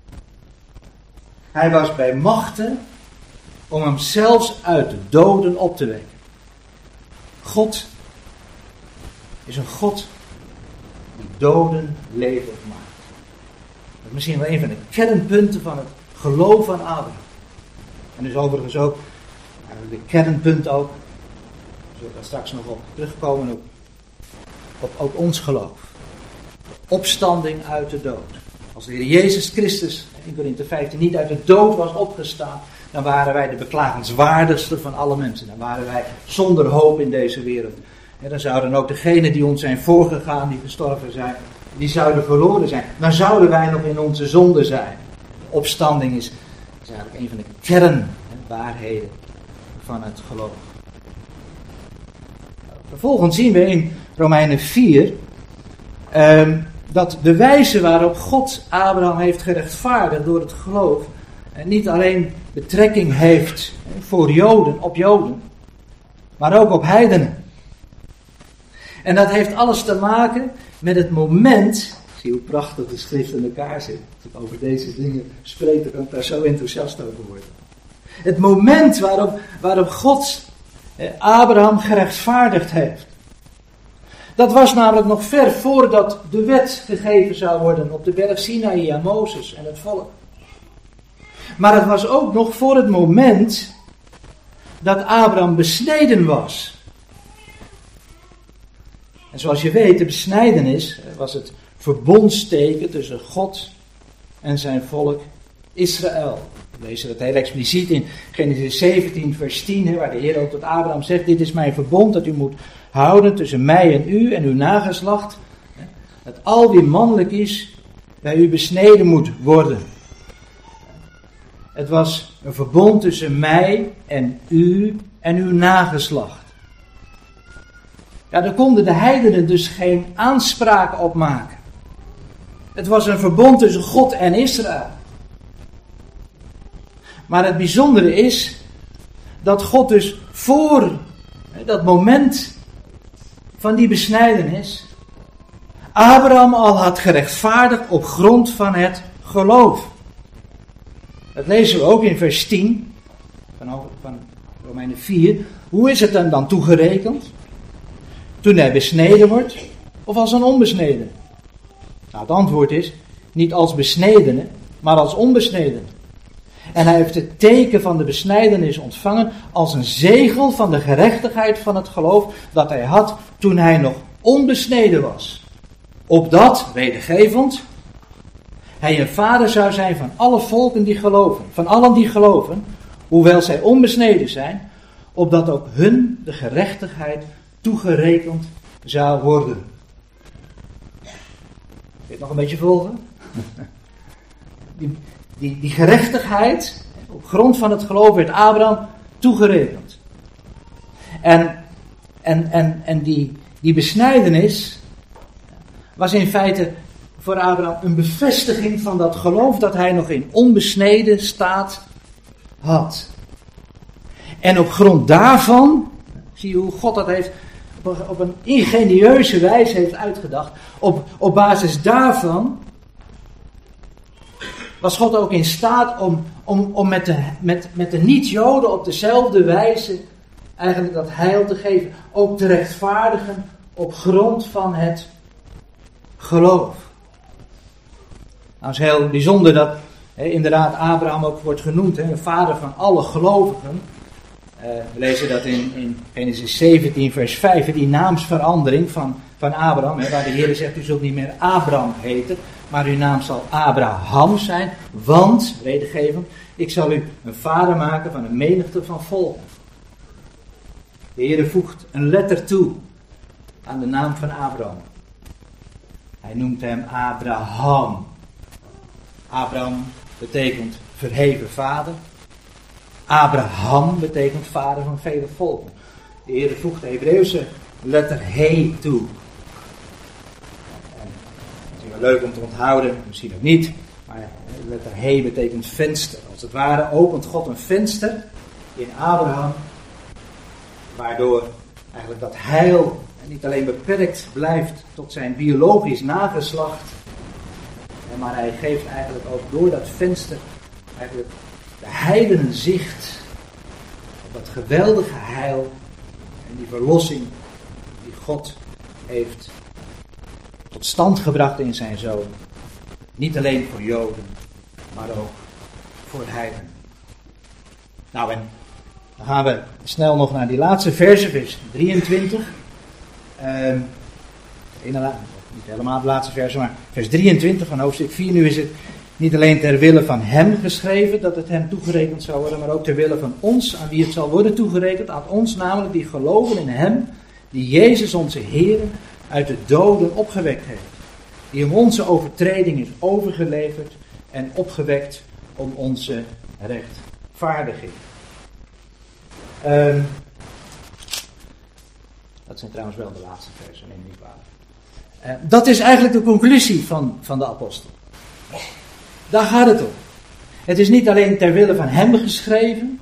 Hij was bij machten om hem zelfs uit de doden op te wekken. God is een God die doden levend maakt. Dat is misschien wel een van de kernpunten van het geloof van Abraham. En dus overigens ook de kernpunt ook, we zullen daar straks nog op terugkomen, op, op ook ons geloof. De opstanding uit de dood. Als de Heer Jezus Christus in Korinthe vijftien niet uit de dood was opgestaan, dan waren wij de beklagenswaardigste van alle mensen. Dan waren wij zonder hoop in deze wereld. En dan zouden ook degenen die ons zijn voorgegaan, die gestorven zijn, die zouden verloren zijn. Dan zouden wij nog in onze zonde zijn. De opstanding is, is eigenlijk een van de kernwaarheden van het geloof. Vervolgens zien we in Romeinen vier um, dat de wijze waarop God Abraham heeft gerechtvaardigd door het geloof en niet alleen betrekking heeft voor Joden, op Joden, maar ook op heidenen. En dat heeft alles te maken met het moment, zie hoe prachtig de schrift in elkaar zit. Als ik over deze dingen spreek, dan kan ik daar zo enthousiast over worden. Het moment waarop, waarop God eh, Abraham gerechtvaardigd heeft. Dat was namelijk nog ver voordat de wet gegeven zou worden op de berg Sinaï aan Mozes en het volk. Maar het was ook nog voor het moment dat Abraham besneden was. En zoals je weet, de besnijdenis was het verbondsteken tussen God en zijn volk Israël. We lezen dat heel expliciet in Genesis zeventien vers tien, waar de Heer ook tot Abraham zegt, dit is mijn verbond dat u moet houden tussen mij en u en uw nageslacht. Dat al wie mannelijk is, bij u besneden moet worden. Het was een verbond tussen mij en u en uw nageslacht. Ja, daar konden de heidenen dus geen aanspraak op maken. Het was een verbond tussen God en Israël. Maar het bijzondere is dat God dus voor dat moment van die besnijdenis Abraham al had gerechtvaardigd op grond van het geloof. Dat lezen we ook in vers tien van, van Romeinen vier. Hoe is het hem dan toegerekend? Toen hij besneden wordt of als een onbesneden? Nou, het antwoord is niet als besnedene, maar als onbesneden. En hij heeft het teken van de besnijdenis ontvangen als een zegel van de gerechtigheid van het geloof dat hij had toen hij nog onbesneden was. Opdat, wedergevend, hij een vader zou zijn van alle volken die geloven, van allen die geloven, hoewel zij onbesneden zijn, opdat ook hun de gerechtigheid toegerekend zou worden. Kun je het nog een beetje volgen? Die, die, die gerechtigheid, op grond van het geloof werd Abraham toegerekend. En, en, en, en die, die besnijdenis was in feite voor Abraham een bevestiging van dat geloof dat hij nog in onbesneden staat had. En op grond daarvan, zie je hoe God dat heeft op een ingenieuze wijze heeft uitgedacht. Op, op basis daarvan was God ook in staat om, om, om met de, met, met de niet-Joden op dezelfde wijze eigenlijk dat heil te geven. Ook te rechtvaardigen op grond van het geloof. Nou, het is heel bijzonder dat he, inderdaad Abraham ook wordt genoemd, he, de vader van alle gelovigen. Uh, we lezen dat in, in Genesis zeventien vers vijf, die naamsverandering van, van Abraham, he, waar de Heer zegt, u zult niet meer Abraham heten, maar uw naam zal Abraham zijn, want, redengevend, ik zal u een vader maken van een menigte van volken. De Heer voegt een letter toe aan de naam van Abraham. Hij noemt hem Abraham. Abraham betekent verheven vader. Abraham betekent vader van vele volken. De Heer voegt de Hebreeuwse letter he toe. En dat is wel leuk om te onthouden, misschien ook niet. Maar de letter he betekent venster. Als het ware opent God een venster in Abraham. Waardoor eigenlijk dat heil niet alleen beperkt blijft tot zijn biologisch nageslacht. Maar hij geeft eigenlijk ook door dat venster eigenlijk de heidenen zicht op dat geweldige heil en die verlossing die God heeft tot stand gebracht in zijn Zoon. Niet alleen voor Joden, maar ook voor heidenen. Nou, en dan gaan we snel nog naar die laatste verse, vers drieëntwintig. Uh, inderdaad, niet helemaal de laatste verse, maar vers drieëntwintig van hoofdstuk vier. Nu is het niet alleen ter wille van hem geschreven dat het hem toegerekend zou worden, maar ook ter wille van ons, aan wie het zal worden toegerekend, aan ons namelijk die geloven in hem, die Jezus onze Heer uit de doden opgewekt heeft. Die om onze overtreding is overgeleverd en opgewekt om onze rechtvaardiging. Um, dat zijn trouwens wel de laatste versen, neem niet waar. Uh, dat is eigenlijk de conclusie van, van de apostel. Daar gaat het om. Het is niet alleen ter wille van hem geschreven,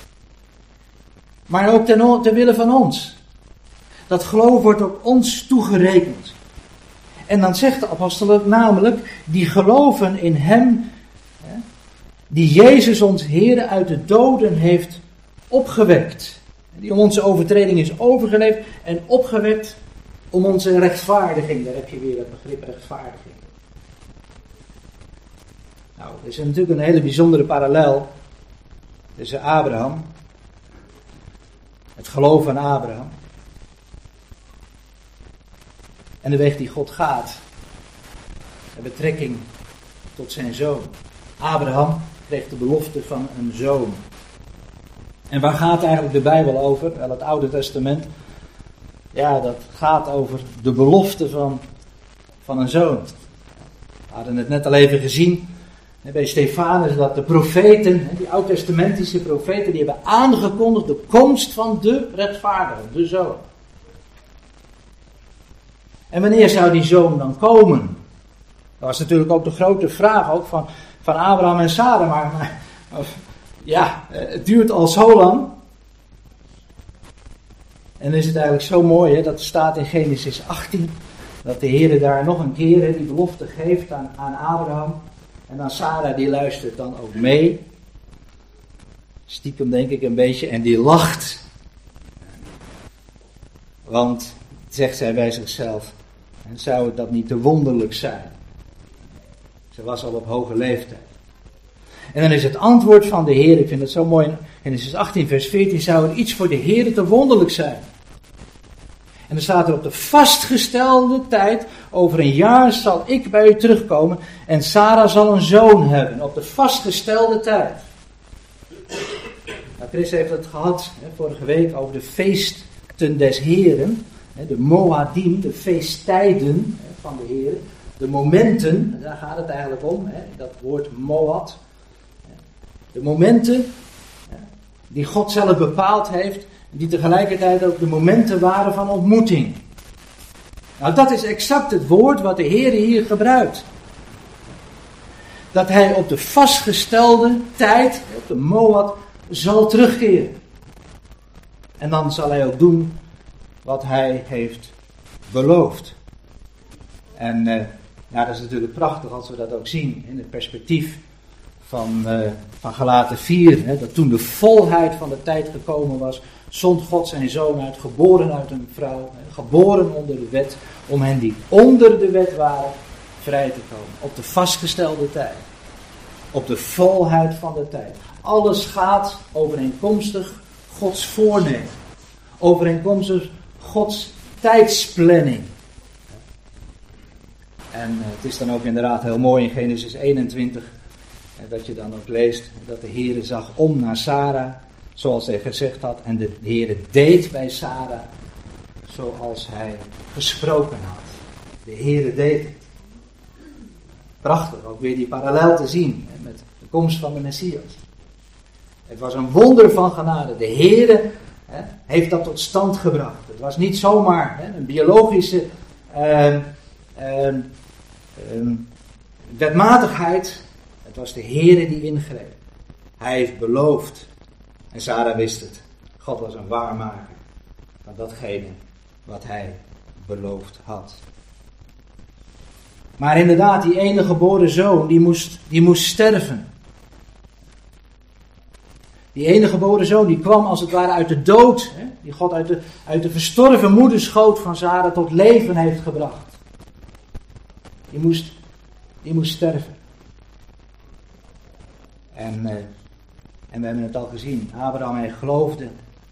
maar ook ten, ter wille van ons. Dat geloof wordt ook ons toegerekend. En dan zegt de apostel namelijk, die geloven in hem, die Jezus ons Heer uit de doden heeft opgewekt. Die om onze overtreding is overgeleverd en opgewekt om onze rechtvaardiging. Daar heb je weer het begrip rechtvaardiging. Nou, er is natuurlijk een hele bijzondere parallel tussen Abraham, het geloof van Abraham, en de weg die God gaat. De betrekking tot zijn zoon. Abraham kreeg de belofte van een zoon. En waar gaat eigenlijk de Bijbel over? Wel, het Oude Testament. Ja, dat gaat over de belofte van, van een zoon. We hadden het net al even gezien bij Stefanus, dat de profeten, die oud-testamentische profeten, die hebben aangekondigd de komst van de rechtvaardige, de zoon. En wanneer zou die zoon dan komen? Dat was natuurlijk ook de grote vraag ook van, van Abraham en Sarah, maar, maar ja, het duurt al zo lang. En dan is het eigenlijk zo mooi, hè, dat staat in Genesis achttien, dat de Heer daar nog een keer hè, die belofte geeft aan, aan Abraham. En dan Sarah, die luistert dan ook mee. Stiekem denk ik een beetje, en die lacht. Want, zegt zij bij zichzelf, en zou het dat niet te wonderlijk zijn? Ze was al op hoge leeftijd. En dan is het antwoord van de Heer, ik vind het zo mooi, in Genesis achttien vers veertien, zou er iets voor de Heer te wonderlijk zijn? En dan staat er op de vastgestelde tijd, over een jaar zal ik bij u terugkomen en Sarah zal een zoon hebben. Op de vastgestelde tijd. Nou, Chris heeft het gehad hè, vorige week over de feesten des Heren. Hè, de Moadim, de feesttijden hè, van de Heren. De momenten, daar gaat het eigenlijk om, hè, dat woord Moad. De momenten hè, die God zelf bepaald heeft, die tegelijkertijd ook de momenten waren van ontmoeting. Nou, dat is exact het woord wat de Heer hier gebruikt. Dat hij op de vastgestelde tijd, op de Moad, zal terugkeren. En dan zal hij ook doen wat hij heeft beloofd. En uh, ja, dat is natuurlijk prachtig als we dat ook zien in het perspectief van, uh, van Galaten vier. Hè, dat toen de volheid van de tijd gekomen was, zond God zijn zoon uit, geboren uit een vrouw, geboren onder de wet, om hen die onder de wet waren, vrij te komen. Op de vastgestelde tijd. Op de volheid van de tijd. Alles gaat overeenkomstig Gods voornemen. Overeenkomstig Gods tijdsplanning. En uh, het is dan ook inderdaad heel mooi in Genesis eenentwintig, uh, dat je dan ook leest dat de Heere zag om naar Sarah, zoals hij gezegd had, en de Heere deed bij Sarah zoals hij gesproken had. De Heere deed het. Prachtig, ook weer die parallel te zien hè, met de komst van de Messias. Het was een wonder van genade. De Heere hè, heeft dat tot stand gebracht. Het was niet zomaar hè, een biologische uh, uh, uh, wetmatigheid. Het was de Heere die ingreep. Hij heeft beloofd. En Sarah wist het. God was een waarmaker van datgene wat hij beloofd had. Maar inderdaad, die enige geboren zoon, die moest, die moest sterven. Die enige geboren zoon, die kwam als het ware uit de dood. Hè, die God uit de, uit de verstorven moederschoot van Sarah tot leven heeft gebracht. Die moest, die moest sterven. En, uh, en we hebben het al gezien. Abraham, hij geloofde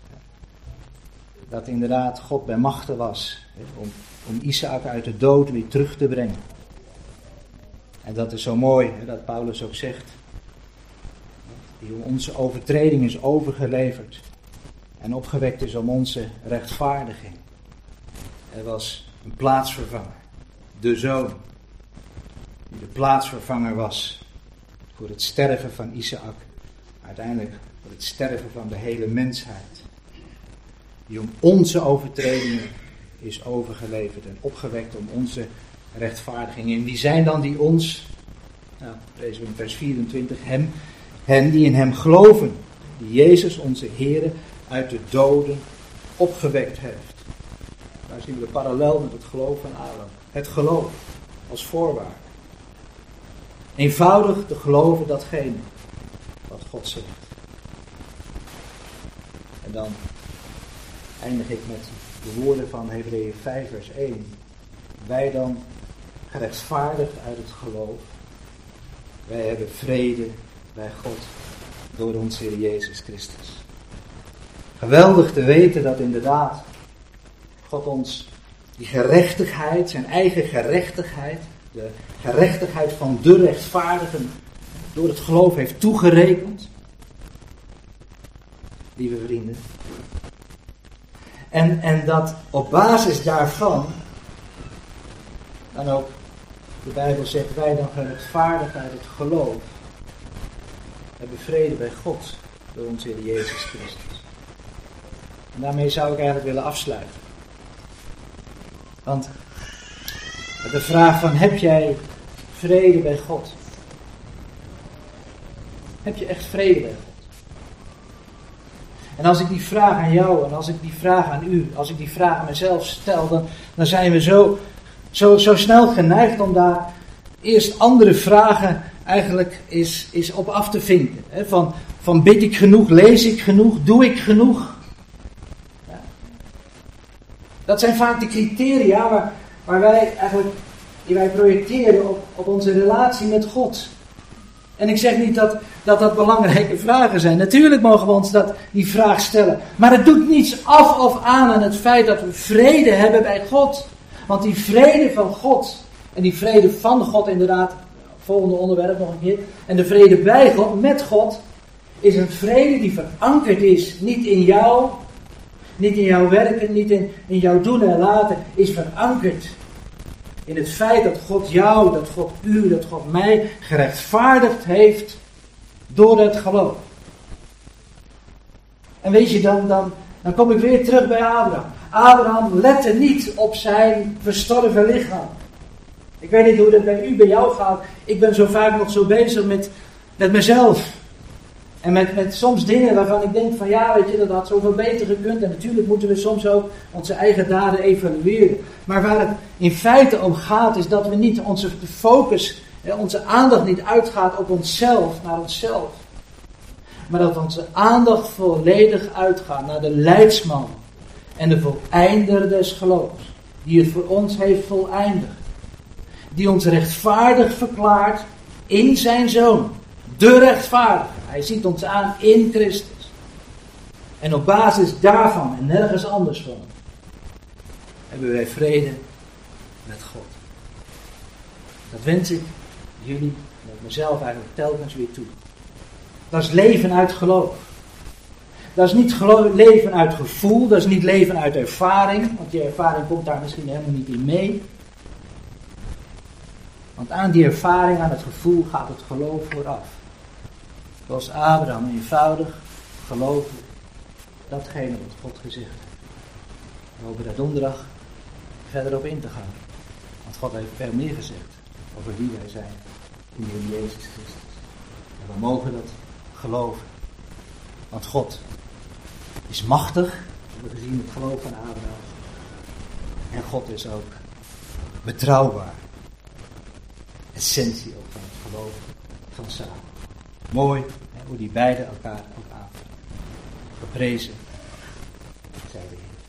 dat inderdaad God bij machte was. Hè, om, om Isaac uit de dood weer terug te brengen. En dat is zo mooi, hè, dat Paulus ook zegt. Die om onze overtreding is overgeleverd. En opgewekt is om onze rechtvaardiging. Er was een plaatsvervanger. De zoon. Die de plaatsvervanger was. Voor het sterven van Isaac. Uiteindelijk voor het sterven van de hele mensheid. Die om onze overtredingen is overgeleverd. En opgewekt om onze rechtvaardiging. En wie zijn dan die ons? Nou, lezen we in vers vierentwintig. Hem, hen die in hem geloven. Die Jezus onze Heere uit de doden opgewekt heeft. Daar zien we de parallel met het geloof van Abraham. Het geloof als voorwaarde. Eenvoudig te geloven datgene wat God zegt. En dan eindig ik met de woorden van Hebreeën vijf vers één. Wij dan gerechtvaardigd uit het geloof. Wij hebben vrede bij God door onze Heer Jezus Christus. Geweldig te weten dat inderdaad God ons die gerechtigheid, zijn eigen gerechtigheid, de gerechtigheid van de rechtvaardigen door het geloof heeft toegerekend. Lieve vrienden. En, en dat op basis daarvan dan ook de Bijbel zegt, wij dan gerechtvaardigd uit het geloof hebben vrede bij God door onze Heer Jezus Christus. En daarmee zou ik eigenlijk willen afsluiten. Want de vraag van, heb jij vrede bij God? Heb je echt vrede bij God? En als ik die vraag aan jou en als ik die vraag aan u, als ik die vraag aan mezelf stel, dan, dan zijn we zo, zo, zo snel geneigd om daar eerst andere vragen eigenlijk is, is op af te vinken. He, van, van bid ik genoeg, lees ik genoeg, doe ik genoeg? Ja. Dat zijn vaak de criteria waar, waar wij eigenlijk, die wij projecteren op, op onze relatie met God. En ik zeg niet dat, dat dat belangrijke vragen zijn. Natuurlijk mogen we ons dat, die vraag stellen. Maar het doet niets af of aan aan het feit dat we vrede hebben bij God. Want die vrede van God, en die vrede van God inderdaad, volgende onderwerp nog een keer. En de vrede bij God, met God, is een vrede die verankerd is. Niet in jou, niet in jouw werken, niet in, in jouw doen en laten. Is verankerd in het feit dat God jou, dat God u, dat God mij gerechtvaardigd heeft door het geloof. En weet je, dan, dan, dan kom ik weer terug bij Abraham. Abraham lette niet op zijn verstorven lichaam. Ik weet niet hoe dat bij u, bij jou gaat. Ik ben zo vaak nog zo bezig met, met mezelf. En met, met soms dingen waarvan ik denk van ja, weet je, dat had zoveel beter gekund. En natuurlijk moeten we soms ook onze eigen daden evalueren. Maar waar het in feite om gaat is dat we niet onze focus, onze aandacht niet uitgaat op onszelf, naar onszelf. Maar dat onze aandacht volledig uitgaat naar de leidsman en de voleinder des geloofs. Die het voor ons heeft voleindigd. Die ons rechtvaardig verklaart in zijn Zoon. De rechtvaardige. Hij ziet ons aan in Christus. En op basis daarvan en nergens anders van hebben wij vrede met God. Dat wens ik jullie en mezelf eigenlijk telkens weer toe. Dat is leven uit geloof. Dat is niet geloof, leven uit gevoel. Dat is niet leven uit ervaring. Want die ervaring komt daar misschien helemaal niet in mee. Want aan die ervaring, aan het gevoel gaat het geloof vooraf. Zoals Abraham eenvoudig geloven datgene wat God gezegd heeft. We hopen daar donderdag verder op in te gaan. Want God heeft veel meer gezegd over wie wij zijn in de Heer Jezus Christus. En we mogen dat geloven. Want God is machtig. We hebben gezien het geloof van Abraham. En God is ook betrouwbaar. Essentie ook van het geloof van Sarah. Mooi hè, hoe die beiden elkaar ook aanvullen. Geprezen zij de Heer.